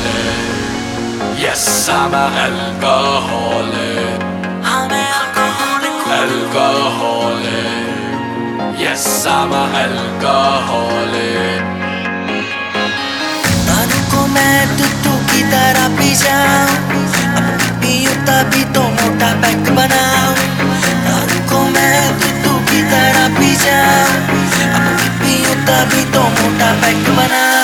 Yes, I'm a alcoholic. I'm an alcoholic. Alcoholic. Yes, I'm a alcoholic. दारू को मैं तुत्तू की तरह पी जाऊं, अब पीऊं तभी तो मोटा पैक बनाऊं। दारू को मैं तुत्तू की तरह पी जाऊं, अब पीऊं तभी तो मोटा पैक बनाऊं।